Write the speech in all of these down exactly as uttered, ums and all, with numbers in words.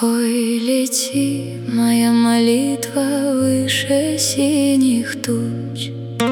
Ой, лети, моя молитва, выше синих туч,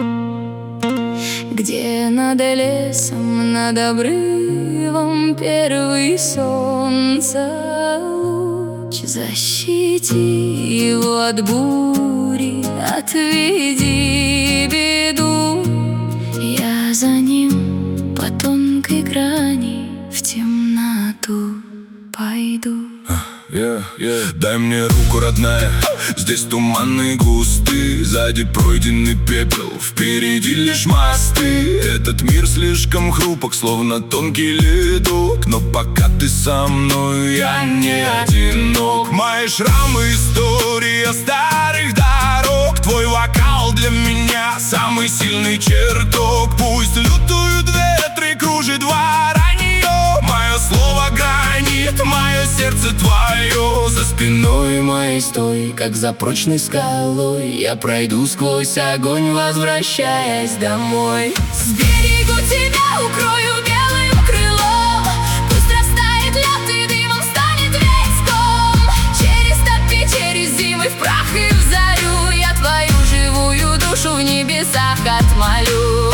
где над лесом, над обрывом первый солнца луч. Защити его от бури, отведи беду. Я за ним по тонкой грани в темноту пойду. Yeah, yeah. Дай мне руку, родная, здесь туманные густы, сзади пройденный пепел, впереди лишь мосты. Этот мир слишком хрупок, словно тонкий ледок, но пока ты со мной, я не одинок. Мои шрамы — история старых дорог, твой вокал для меня самый сильный чертог. Пусть лютуют ветры, кружит воронье, мое слово гранит, мое сердце твое. За спиной моей стой, как за прочной скалой, я пройду сквозь огонь, возвращаясь домой. Сберегу тебя, укрою белым крылом, пусть растает лед и дымом станет весь ком. Через топи, через зимы, в прах и в зарю я твою живую душу в небесах отмолю.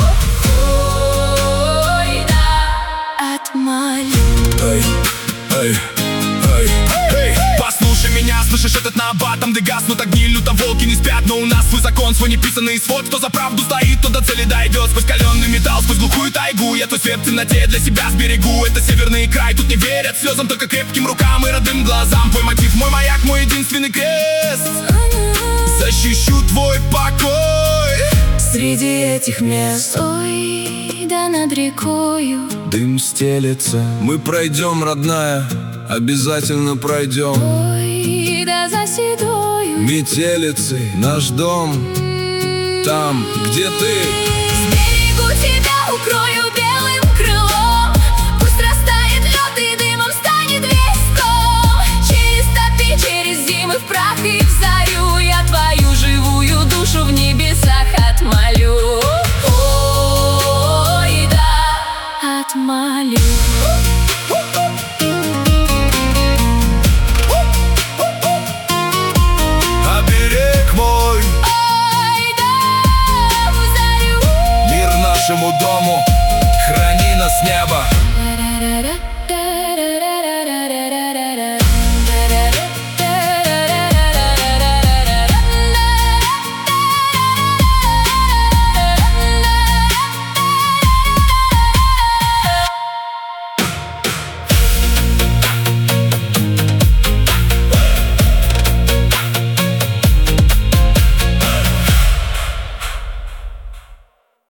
Ой, да, отмолю. Эй, эй, эй, эй, послушай меня, слышишь этот набат, там где гаснут огни, люто волки не спят, но у нас свой закон, свой неписанный свод. Кто за правду стоит, тот до цели дойдет. Сквозь каленый металл, сквозь глухую тайгу, я твой свет в темноте для себя сберегу. Это северный край, тут не верят слезам, только крепким рукам и родным глазам. Твой мотив, мой маяк, мой единственный крест. Защищу твой покой Среди этих мест. Стой, да над рекою дым стелется. Мы пройдем, родная, обязательно пройдем. Ой, да за седою Метелицей наш дом, там, где ты. сберегу тебя, укрою